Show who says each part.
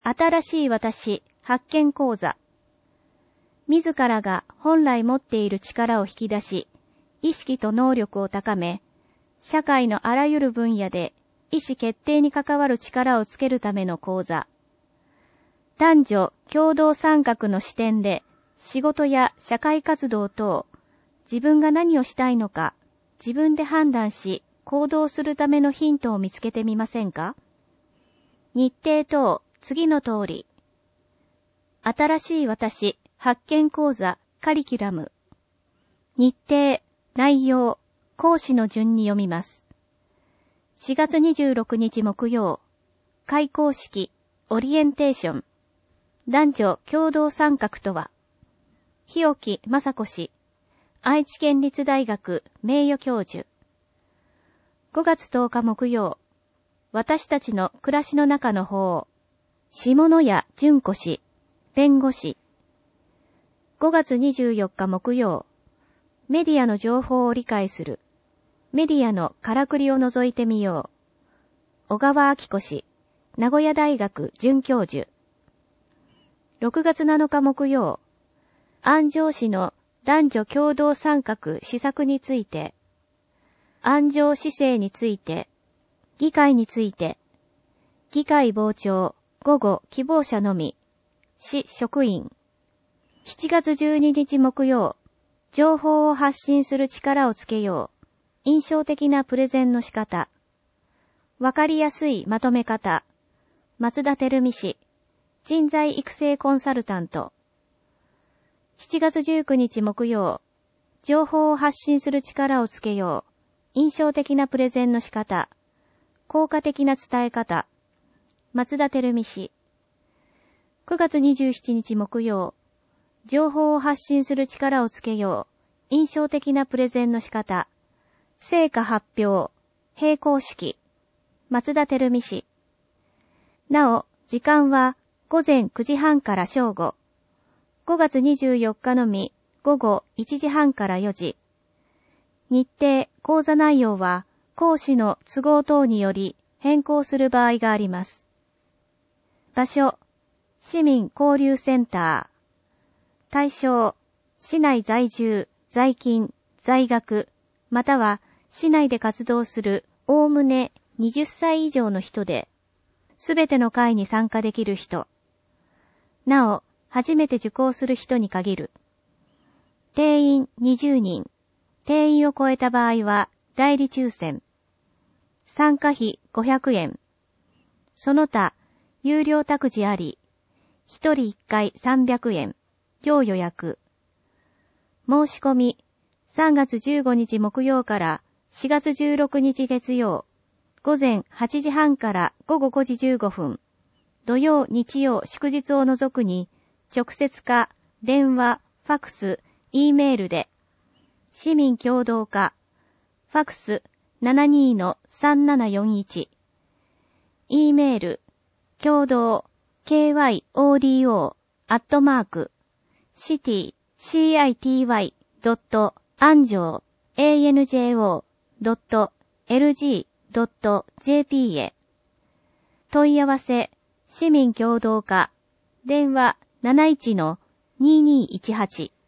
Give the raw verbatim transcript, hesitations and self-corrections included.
Speaker 1: 新しい私発見講座。自らが本来持っている力を引き出し、意識と能力を高め、社会のあらゆる分野で意思決定に関わる力をつけるための講座。男女共同参画の視点で仕事や社会活動等、自分が何をしたいのか、自分で判断し行動するためのヒントを見つけてみませんか？日程等、次の通り。新しい私、発見講座、カリキュラム。日程、内容、講師の順に読みます。しがつにじゅうろくにち木曜、開講式、オリエンテーション。男女共同参画とは、日置雅子氏、愛知県立大学名誉教授。ごがつとおか木曜、私たちの暮らしの中の法、下野谷純子氏、弁護士。ごがつにじゅうよっか木曜、メディアの情報を理解する、メディアのからくりを覗いてみよう。小川明子氏、名古屋大学准教授。ろくがつなのか木曜、安城市の男女共同参画施策について、安城市政について、議会について、議会傍聴、午後希望者のみ、市職員。しちがつじゅうににち木曜、情報を発信する力をつけよう。印象的なプレゼンの仕方。わかりやすいまとめ方。松田照美氏、人材育成コンサルタント。しちがつじゅうくにち木曜、情報を発信する力をつけよう。印象的なプレゼンの仕方。効果的な伝え方。松田照美氏。くがつにじゅうしちにち木曜、情報を発信する力をつけよう。印象的なプレゼンの仕方。成果発表。閉講式。松田照美氏。なお、時間はごぜんくじはんから正午。ごがつにじゅうよっかのみ、午後いちじはんからよじ。日程、講座内容は、講師の都合等により変更する場合があります。場所、市民交流センター。対象、市内在住、在勤、在学、または市内で活動するおおむねはたち以上の人で、すべての会に参加できる人。なお、初めて受講する人に限る。定員にじゅうにん。定員を超えた場合は代理抽選。参加費ごひゃくえん。その他、有料託児あり。一人一回さんびゃくえん。要予約。申し込み、さんがつじゅうごにち木曜からしがつじゅうろくにち月曜、午前はちじはんから午後ごじじゅうごふん。土曜、日曜、祝日を除くに、直接か、電話、ファクス、E メールで、市民共同課、ファクス ななにーのさんななよんいち、E メール、共同、ケーワイオーディーオー、アットマーク、シティ、シーアイティーワイ、ドット、アンジョー、エーエヌジェーオー、ドット、エルジー、ドット、ジェーピー へ。問い合わせ、市民共同課、電話 なないちのにーにーいちはち。